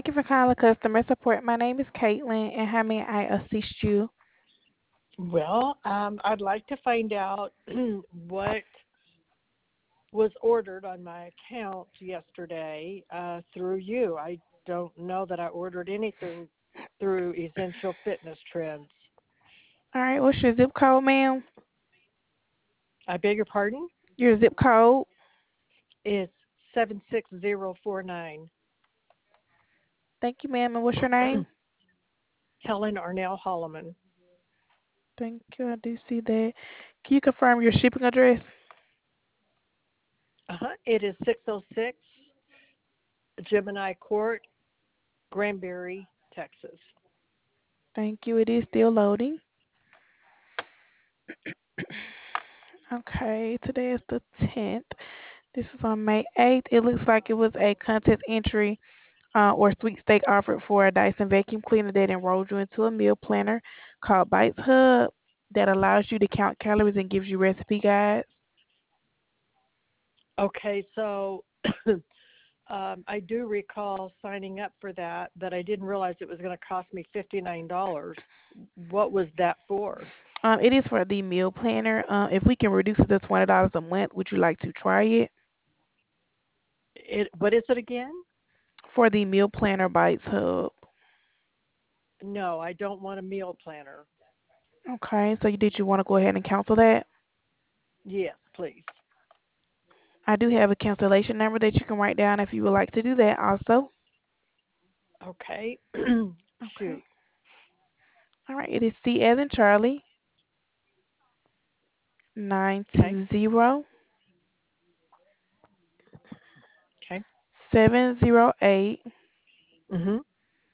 Thank you for calling customer support. My name is Caitlin, and how may I assist you? Well, I'd like to find out what was ordered on my account yesterday through you. I don't know that I ordered anything through Essential Fitness Trends. All right, what's your zip code, ma'am? I beg your pardon? Your zip code. It's 76049. Thank you, ma'am. And what's your name? Helen Arnell Holloman. Thank you. I do see that. Can you confirm your shipping address? It is 606 Gemini Court, Granbury, Texas. Thank you. It is still loading. Okay, today is the 10th. This is on May 8th. It looks like it was a contest entry or sweepstake offered for a Dyson vacuum cleaner that enrolled you into a meal planner called Bites Hub that allows you to count calories and gives you recipe guides. Okay, so I do recall signing up for that, but I didn't realize it was going to cost me $59. What was that for? It is for the meal planner. If we can reduce it to $20 a month, would you like to try it? What is it again? For the meal planner Bites Hub. No, I don't want a meal planner. Okay, so did you want to go ahead and cancel that? Yes, please. I do have a cancellation number that you can write down if you would like to do that also. Okay. Okay. Shoot. All right, it is C as in Charlie, Okay. 920 Okay. 708 Mhm.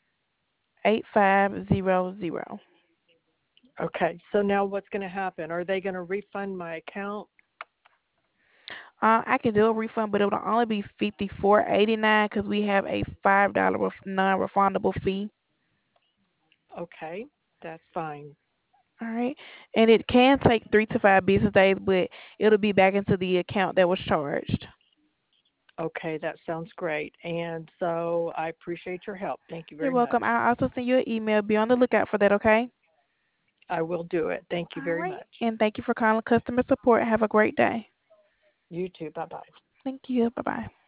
8500. Okay. So now what's going to happen? Are they going to refund my account? I can do a refund, but it will only be 54.89 because we have a $5 non-refundable fee. Okay. That's fine. All right, and it can take 3 to 5 business days, but it'll be back into the account that was charged. Okay, that sounds great. And so I appreciate your help. Thank you You're very much. welcome. I'll also send you an email. Be on the lookout for that, okay? I will do it. Thank you All very right, much. and thank you for calling customer support. Have a great day. You too. Bye bye. Thank you. Bye bye.